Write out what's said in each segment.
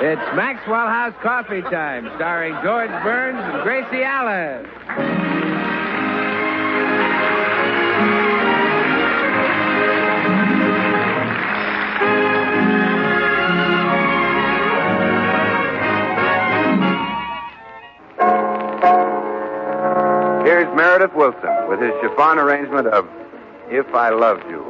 It's Maxwell House Coffee Time, starring George Burns and Gracie Allen. Here's Meredith Wilson with his chiffon arrangement of If I Loved You.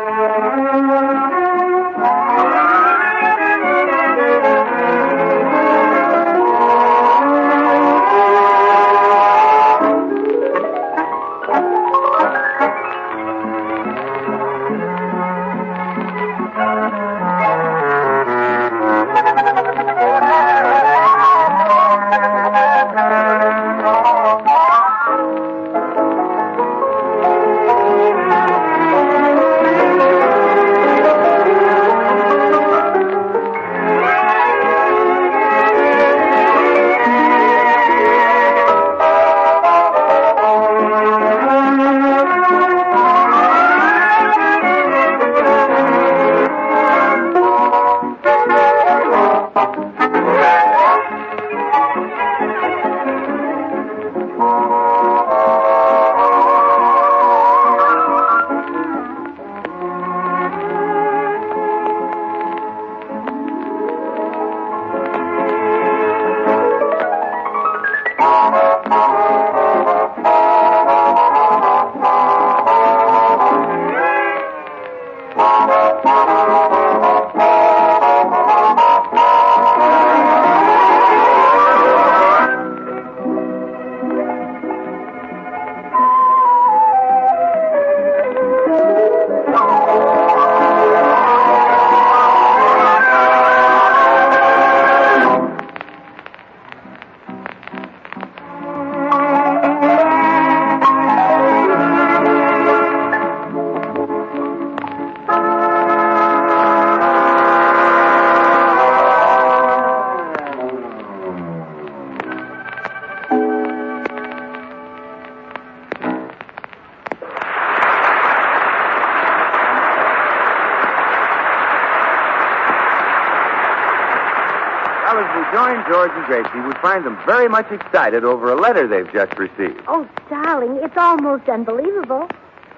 Join George and Gracie, we find them very much excited over a letter they've just received. Oh, darling, it's almost unbelievable.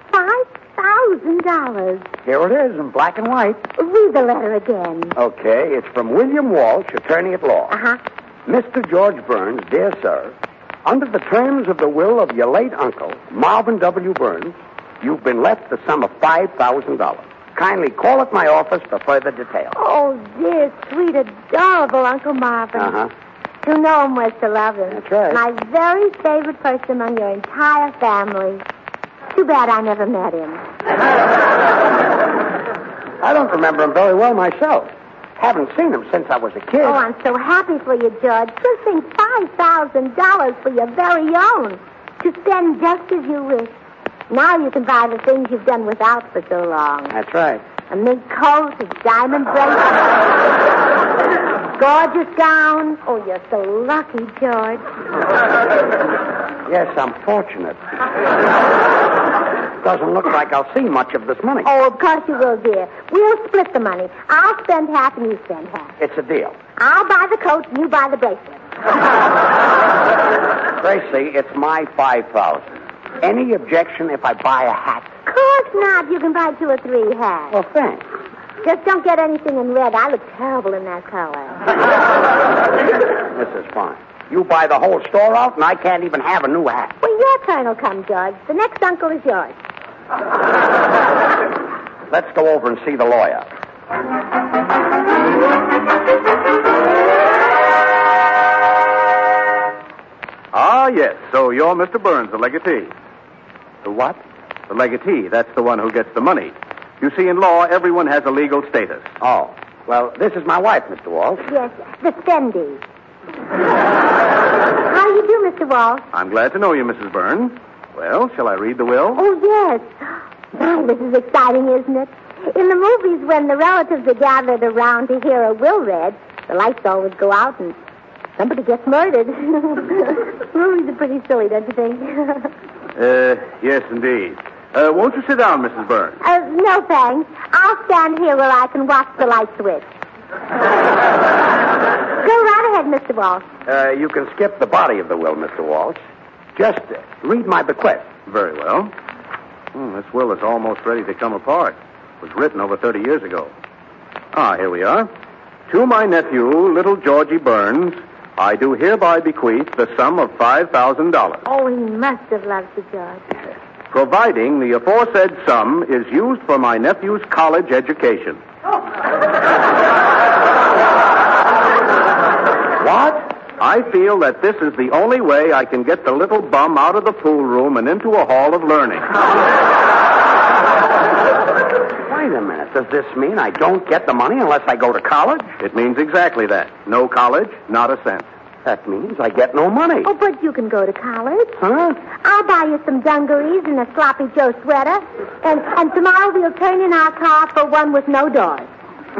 $5,000. Here it is in black and white. Read the letter again. Okay, it's from William Walsh, attorney at law. Uh-huh. Mr. George Burns, dear sir, under the terms of the will of your late uncle, Marvin W. Burns, you've been left the sum of $5,000. Kindly call at my office for further details. Oh, dear, sweet, adorable Uncle Marvin. Uh-huh. To know him was to love him. That's right. My very favorite person among your entire family. Too bad I never met him. I don't remember him very well myself. Haven't seen him since I was a kid. Oh, I'm so happy for you, George. Just think, $5,000 for your very own. To spend just as you wish. Now you can buy the things you've done without for so long. That's right. A mink coat, a diamond bracelet, gorgeous gown. Oh, you're so lucky, George. Yes, I'm fortunate. Doesn't look like I'll see much of this money. Oh, of course you will, dear. We'll split the money. I'll spend half and you spend half. It's a deal. I'll buy the coat and you buy the bracelet. Gracie, it's my $5,000. Any objection if I buy a hat? Of course not. You can buy 2 or 3 hats. Well, thanks. Just don't get anything in red. I look terrible in that color. This is fine. You buy the whole store out, and I can't even have a new hat. Well, your turn will come, George. The next uncle is yours. Let's go over and see the lawyer. Ah, yes. So you're Mr. Burns, the legatee. The what? The legatee. That's the one who gets the money. You see, in law, everyone has a legal status. Oh. Well, this is my wife, Mr. Walsh. Yes, the Fendi. How do you do, Mr. Walsh? I'm glad to know you, Mrs. Burns. Well, shall I read the will? Oh, yes. My, this is exciting, isn't it? In the movies, when the relatives are gathered around to hear a will read, the lights always go out and somebody gets murdered. Movies are pretty silly, don't you think? Yes, indeed. Won't you sit down, Mrs. Burns? No, thanks. I'll stand here where I can watch the light switch. Walsh. You can skip the body of the will, Mr. Walsh. Just read my bequest. Very well. This will is almost ready to come apart. It was written over 30 years ago. Here we are. To my nephew, little Georgie Burns, I do hereby bequeath the sum of $5,000. Oh, he must have loved you, George. Providing the aforesaid sum is used for my nephew's college education. What? I feel that this is the only way I can get the little bum out of the pool room and into a hall of learning. Wait a minute. Does this mean I don't get the money unless I go to college? It means exactly that. No college, not a cent. That means I get no money. Oh, but you can go to college. Huh? I'll buy you some dungarees and a sloppy Joe sweater. And tomorrow we'll turn in our car for one with no doors.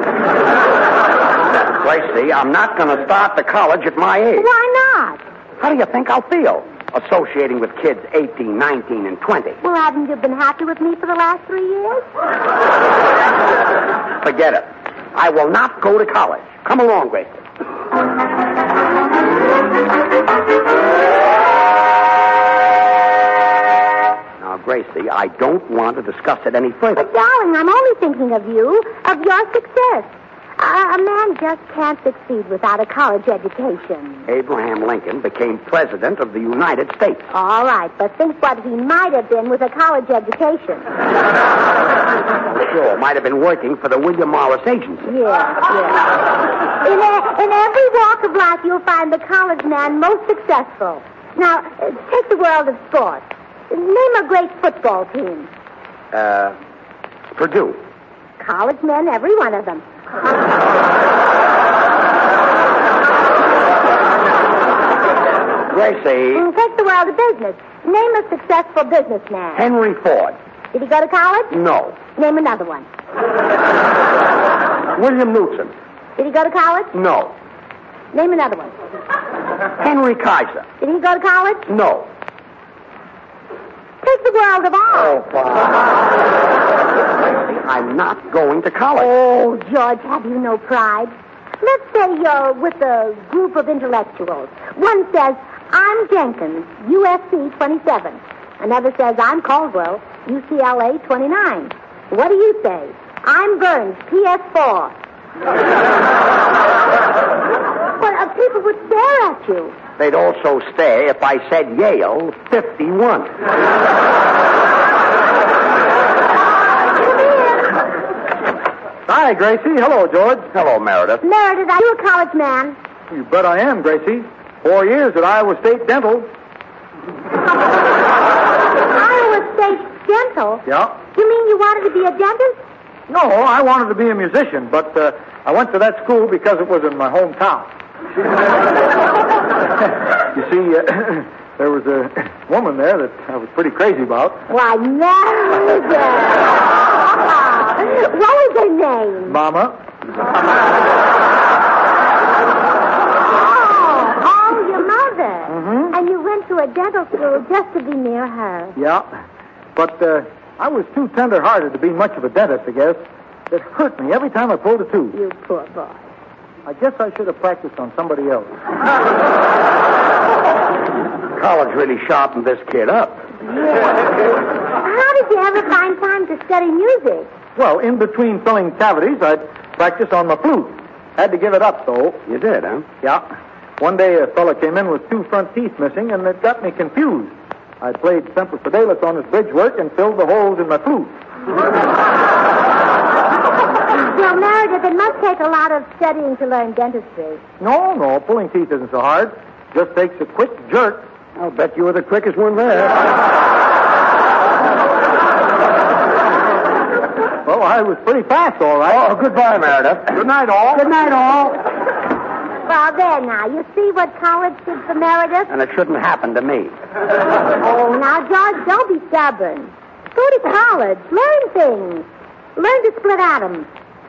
Gracie, I'm not going to start the college at my age. Why not? How do you think I'll feel associating with kids 18, 19, and 20? Well, haven't you been happy with me for the last 3 years? Forget it. I will not go to college. Come along, Gracie. Now, Gracie, I don't want to discuss it any further. But, darling, I'm only thinking of you, of your success. A man just can't succeed without a college education. Abraham Lincoln became president of the United States. All right, but think what he might have been with a college education. Sure, might have been working for the William Morris Agency. Yeah. In every walk of life, you'll find the college man most successful. Now, take the world of sports. Name a great football team. Purdue. College men, every one of them. Gracie. Take the world of business. Name a successful businessman. Henry Ford. Did he go to college? No. Name another one. William Knudsen. Did he go to college? No. Name another one. Henry Kaiser. Did he go to college? No. Take the world of art. Oh, I'm not going to college. Oh, George, have you no pride? Let's say you're with a group of intellectuals. One says, I'm Jenkins, USC 27. Another says, I'm Caldwell, UCLA 29. What do you say? I'm Burns, PS4. Well, people would stare at you. They'd also stare if I said Yale 51. Hi, Gracie. Hello, George. Hello, Meredith. Meredith, are you a college man? You bet I am, Gracie. 4 years at Iowa State Dental. Iowa State Dental? Yeah. You mean you wanted to be a dentist? No, I wanted to be a musician, but I went to that school because it was in my hometown. You see, there was a woman there that I was pretty crazy about. Why, Meredith. What was her name? Mama. Oh, your mother. Mm-hmm. And you went to a dental school just to be near her. Yeah. But I was too tender-hearted to be much of a dentist, I guess. It hurt me every time I pulled a tooth. You poor boy. I guess I should have practiced on somebody else. College really sharpened this kid up. Yeah. How did you ever find time to study music? Well, in between filling cavities, I'd practice on my flute. Had to give it up, though. You did, huh? Yeah. One day, a fella came in with 2 front teeth missing, and it got me confused. I played Semper Fidelis on his bridge work and filled the holes in my flute. Well, Meredith, it must take a lot of studying to learn dentistry. No, pulling teeth isn't so hard. Just takes a quick jerk. I'll bet you were the quickest one there. Well, I was pretty fast, all right. Oh, goodbye, Meredith. Good night, all. Good night, all. Well, there now. You see what college did for Meredith? And it shouldn't happen to me. Oh, now, George, don't be stubborn. Go to college. Learn things. Learn to split atoms.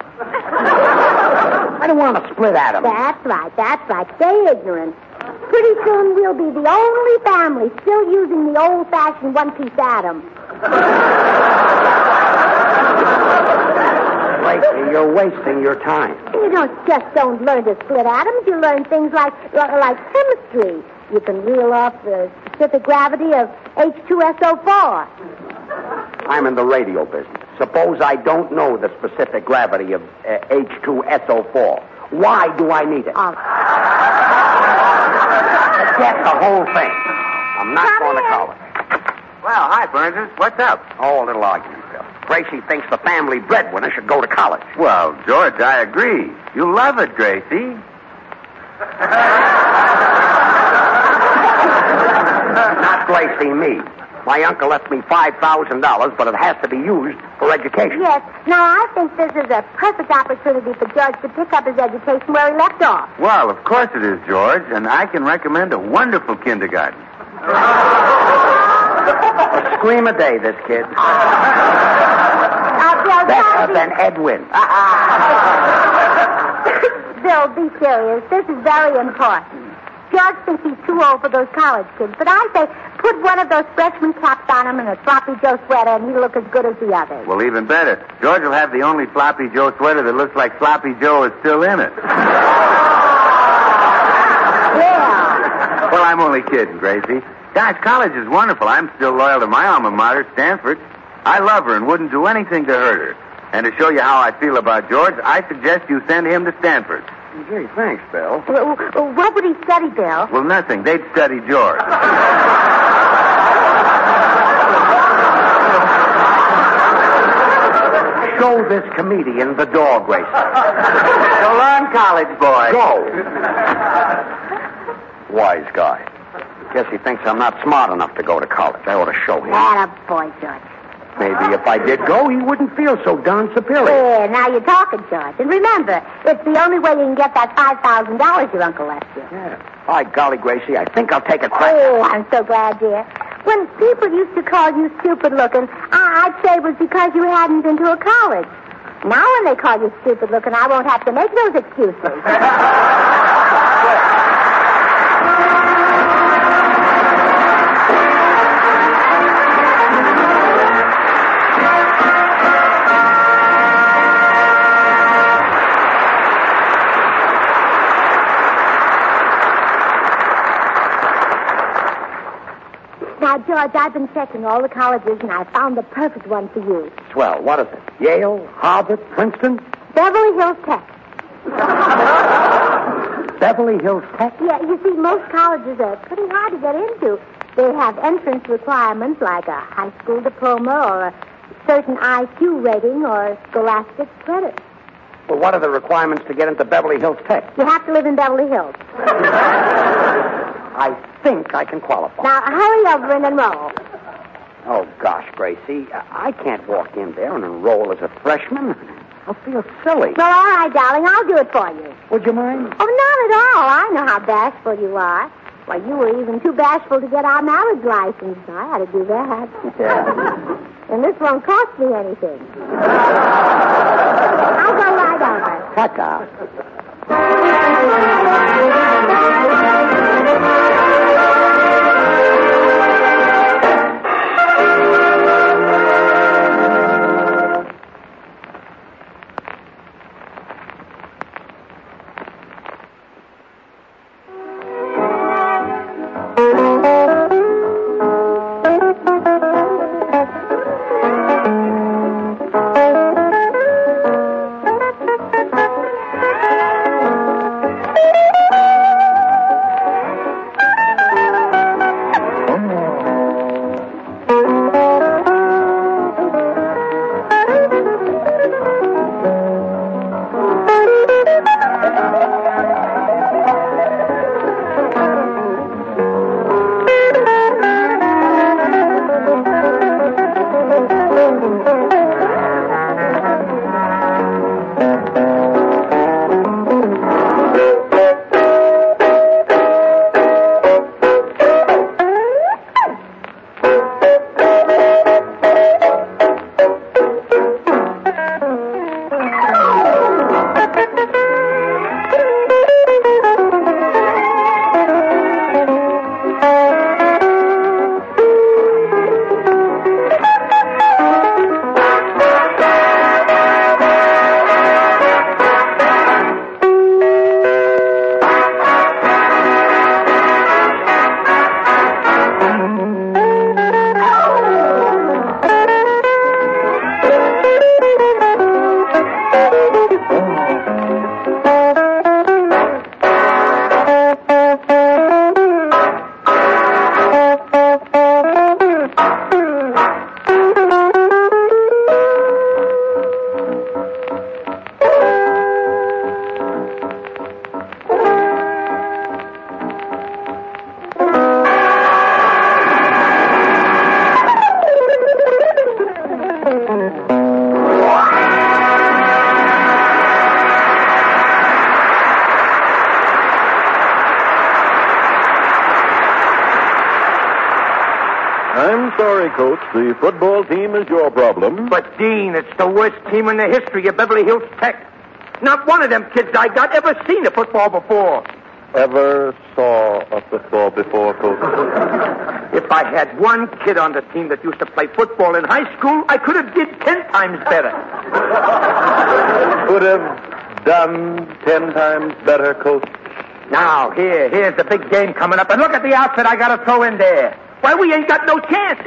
I don't want to split atoms. That's right. Stay ignorant. Pretty soon we'll be the only family still using the old-fashioned one-piece atom. Gracie, you're wasting your time. You don't learn to split atoms. You learn things like chemistry. You can reel off the specific gravity of H2SO4. I'm in the radio business. Suppose I don't know the specific gravity of H2SO4. Why do I need it? Get the whole thing. I'm not going to college. Well, hi, Burns. What's up? Oh, a little argument, Bill. Gracie thinks the family breadwinner should go to college. Well, George, I agree. You love it, Gracie. Not Gracie, me. My uncle left me $5,000, but it has to be used for education. Yes. Now, I think this is a perfect opportunity for George to pick up his education where he left off. Well, of course it is, George, and I can recommend a wonderful kindergarten. A scream a day, this kid. Better than Edwin. Bill, be serious. This is very important. George thinks he's too old for those college kids, but I say put one of those freshman caps on him and a Sloppy Joe sweater, and he'll look as good as the others. Well, even better. George will have the only Sloppy Joe sweater that looks like Sloppy Joe is still in it. Yeah. Well, I'm only kidding, Gracie. Gosh, college is wonderful. I'm still loyal to my alma mater, Stanford. I love her and wouldn't do anything to hurt her. And to show you how I feel about George, I suggest you send him to Stanford. Gee, thanks, Bill. What would he study, Bill? Well, nothing. They'd study George. Show this comedian the door, Gracie. So long, college boy. Go. Wise guy. Guess he thinks I'm not smart enough to go to college. I ought to show him. Attaboy, George. Maybe if I did go, he wouldn't feel so darn superior. Yeah, now you're talking, George. And remember, it's the only way you can get that $5,000 your uncle left you. Yeah. By golly, Gracie, I think I'll take a crack. Oh, I'm so glad, dear. When people used to call you stupid-looking, I'd say it was because you hadn't been to a college. Now when they call you stupid-looking, I won't have to make those excuses. Now, George, I've been checking all the colleges, and I found the perfect one for you. Swell. What is it? Yale, Harvard, Princeton? Beverly Hills Tech. Beverly Hills Tech? Yeah, you see, most colleges are pretty hard to get into. They have entrance requirements like a high school diploma or a certain IQ rating or scholastic credit. Well, what are the requirements to get into Beverly Hills Tech? You have to live in Beverly Hills. I think I can qualify. Now, hurry over and enroll. Oh, gosh, Gracie, I can't walk in there and enroll as a freshman. I'll feel silly. Well, all right, darling, I'll do it for you. Would you mind? Oh, not at all. I know how bashful you are. Why, you were even too bashful to get our marriage license. I had to do that. Yeah. And this won't cost me anything. I'll go right over. Ta-ta. I'm sorry, Coach. The football team is your problem. But, Dean, it's the worst team in the history of Beverly Hills Tech. Not one of them kids I got ever seen a football before. Ever saw a football before, Coach? If I had one kid on the team that used to play football in high school, I could have did 10 times better. Could have done 10 times better, Coach. Now, here's the big game coming up, and look at the outfit I got to throw in there. Why, we ain't got no chance.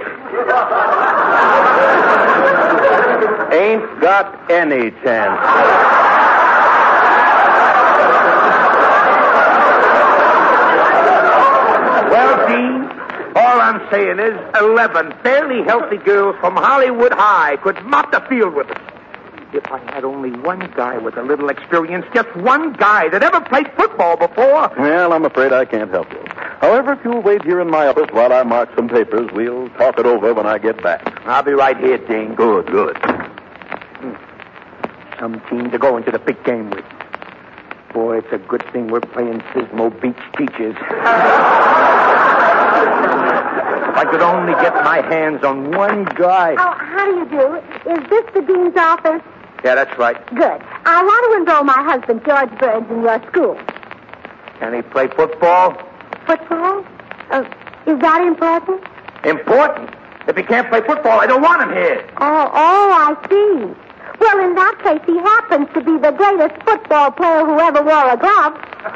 Ain't got any chance. Well, Dean, all I'm saying is 11 fairly healthy girls from Hollywood High could mop the field with us. If I had only one guy with a little experience, just one guy that ever played football before. Well, I'm afraid I can't help you. However, if you'll wait here in my office while I mark some papers, we'll talk it over when I get back. I'll be right here, Dean. Good. Some team to go into the big game with. Boy, it's a good thing we're playing Pismo Beach teachers. If I could only get my hands on one guy. Oh, how do you do? Is this the dean's office? Yeah, that's right. Good. I want to enroll my husband, George Burns, in your school. Can he play football? Football? Is that important? Important? If he can't play football, I don't want him here. Oh, I see. Well, in that case, he happens to be the greatest football player who ever wore a glove.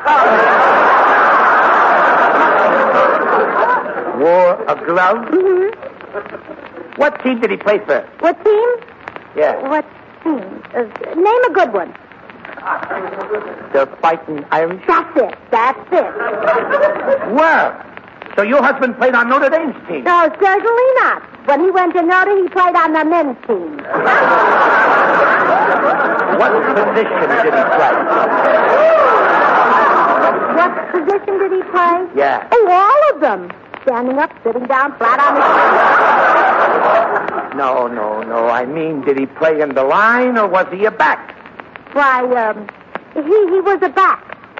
Wore a glove? Mm-hmm. What team did he play for? What team? Yeah. What team? Name a good one. The Fighting Irish? That's it. Well, so your husband played on Notre Dame's team? No, certainly not. When he went to Notre, he played on the men's team. What position did he play? What position did he play? Yeah. Oh, all of them. Standing up, sitting down, flat on his... No. I mean, did he play in the line or was he a back? Why, he was a back.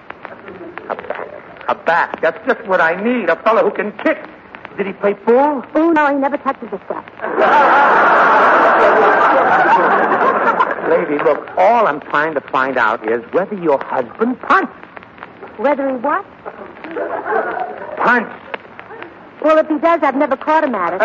A back. That's just what I need. A fellow who can kick. Did he play full? Oh, no, he never touches the stuff. Lady, look, all I'm trying to find out is whether your husband punts. Whether he what? Punts. Well, if he does, I've never caught him at it.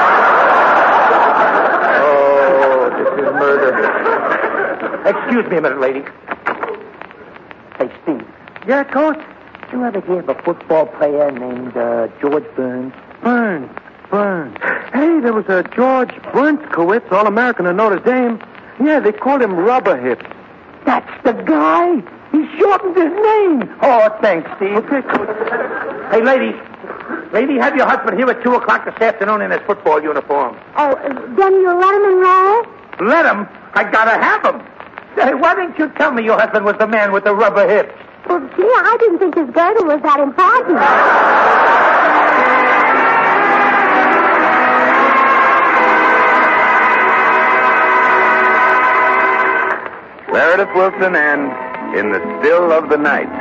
Oh, this is murder. Excuse me a minute, lady. Hey, Steve. Yeah, Coach? Did you ever hear of a football player named George Burns? Burns. Hey, there was a George Burnskowitz, All-American in Notre Dame. Yeah, they called him Rubber Hips. That's the guy. He shortened his name. Oh, thanks, Steve. Okay, Coach. Hey, lady, have your husband here at 2 o'clock this afternoon in his football uniform. Oh, then you'll let him enroll? Let him? I gotta have him. Hey, why didn't you tell me your husband was the man with the rubber hips? Well, gee, I didn't think his girdle was that important. Meredith Wilson and In the Still of the Night.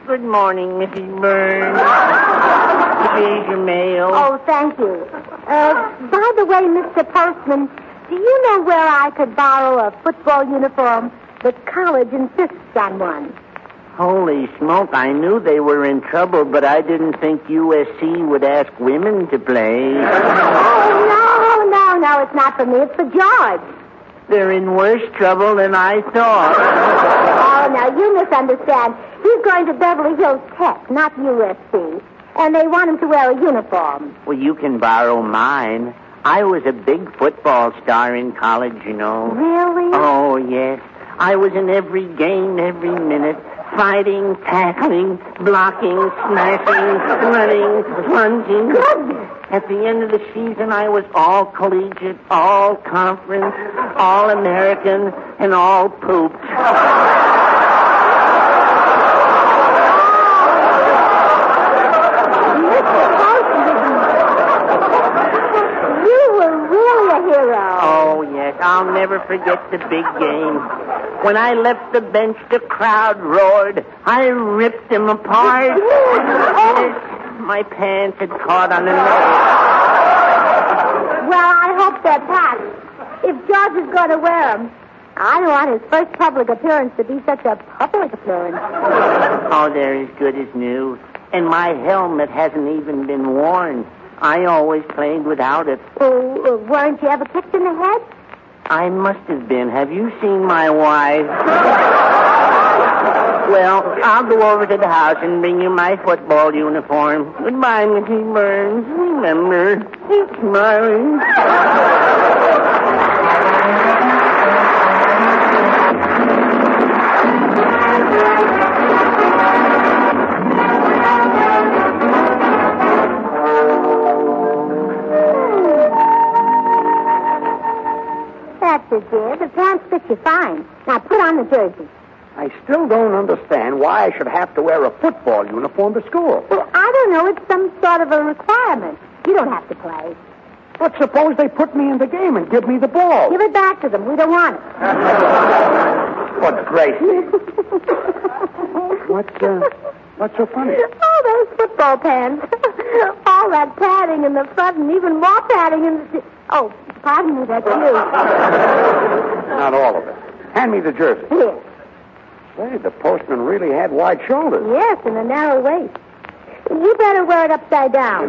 Good morning, Mrs. Burns. Here's your mail. Oh, thank you. By the way, Mr. Postman, do you know where I could borrow a football uniform? The college insists on one. Holy smoke, I knew they were in trouble, but I didn't think USC would ask women to play. Oh, no, it's not for me. It's for George. They're in worse trouble than I thought. Oh, now, you misunderstand. He's going to Beverly Hills Tech, not USC. And they want him to wear a uniform. Well, you can borrow mine. I was a big football star in college, you know. Really? Oh, yes. I was in every game, every minute. Fighting, tackling, blocking, smashing, running, plunging. Goodness. At the end of the season, I was all collegiate, all conference, all American, and all pooped. You were really a hero. Oh, yes. I'll never forget the big game. When I left the bench, the crowd roared. I ripped them apart. Yes, my pants had caught on the nail. Well, I hope they're packed. If George is going to wear them, I don't want his first public appearance to be such a public appearance. Oh, they're as good as new. And my helmet hasn't even been worn. I always played without it. Oh, weren't you ever kicked in the head? I must have been. Have you seen my wife? Well, I'll go over to the house and bring you my football uniform. Goodbye, Mrs. Burns. Remember, keep smiling. That's it, dear. The pants fit you fine. Now put on the jersey. I still don't understand why I should have to wear a football uniform to school. Well, I don't know. It's some sort of a requirement. You don't have to play. But suppose they put me in the game and give me the ball. Give it back to them. We don't want it. What grace. What's so funny? Oh, those football pants. All that padding in the front and even more padding in the... Oh, pardon me, that's you. Not all of it. Hand me the jersey. Here. Say, the postman really had wide shoulders. Yes, and a narrow waist. You better wear it upside down.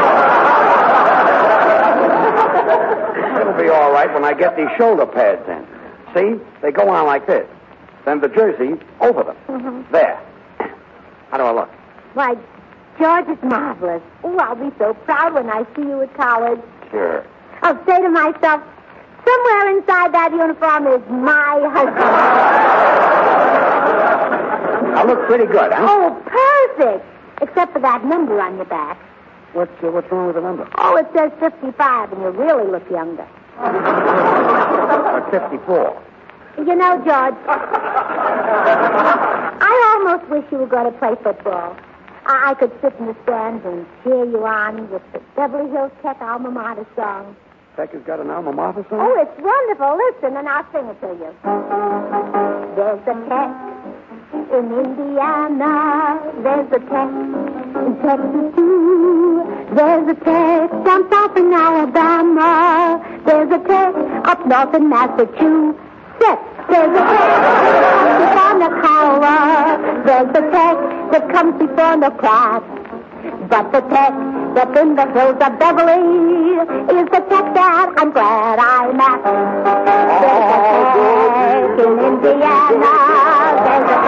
It'll be all right when I get these shoulder pads in. See? They go on like this. Then the jersey over them. Mm-hmm. There. How do I look? Why, George is marvelous. Oh, I'll be so proud when I see you at college. Sure. I'll say to myself, somewhere inside that uniform is my husband. I look pretty good, huh? Oh, perfect. Except for that number on your back. What's wrong with the number? Oh, it says 55, and you really look younger. 54. You know, George, I almost wish you were going to play football. I could sit in the stands and cheer you on with the Beverly Hills Tech alma mater song. Tech has got an alma mater song? Oh, it's wonderful. Listen, and I'll sing it to you. There's a Tech in Indiana. There's a Tech in Texas, too. There's a Tech down south in Alabama. There's a Tech up north in Massachusetts. There's a Tech before Nocala. There's a Tech that comes before the crash. But the Tech that's in the hills of Beverly is the Tech that I'm glad I'm at. There's a Tech in Indiana. There's a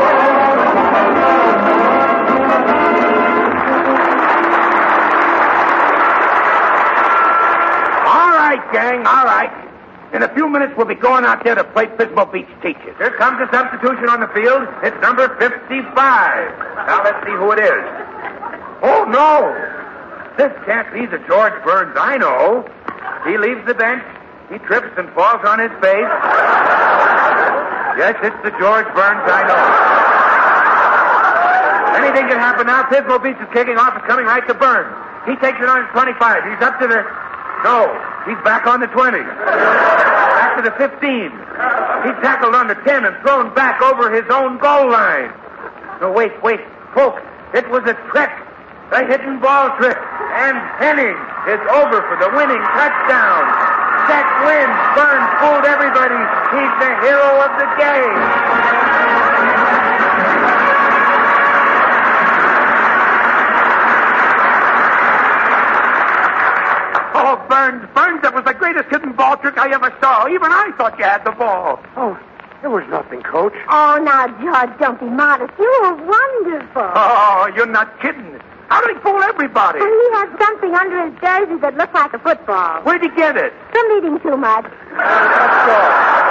All right, gang, all right. In a few minutes, we'll be going out there to play Pismo Beach teachers. Here comes a substitution on the field. It's number 55. Now let's see who it is. Oh, no. This can't be the George Burns I know. He leaves the bench. He trips and falls on his face. Yes, it's the George Burns I know. Anything can happen now. Pismo Beach is kicking off. It's coming right to Burns. He takes it on his 25. He's up to the... No, he's back on the 20. Back to the 15. He's tackled on the 10 and thrown back over his own goal line. No, wait. Folks, it was a trick. A hidden ball trick. And Henning is over for the winning touchdown. Jack wins. Burns fooled everybody. He's the hero of the game. Oh, Burns, that was the greatest hidden ball trick I ever saw. Even I thought you had the ball. Oh, there was nothing, Coach. Oh, now, George, don't be modest. You were wonderful. Oh, you're not kidding. How did he fool everybody? And he had something under his jersey that looked like a football. Where'd he get it? From eating too much. That's all.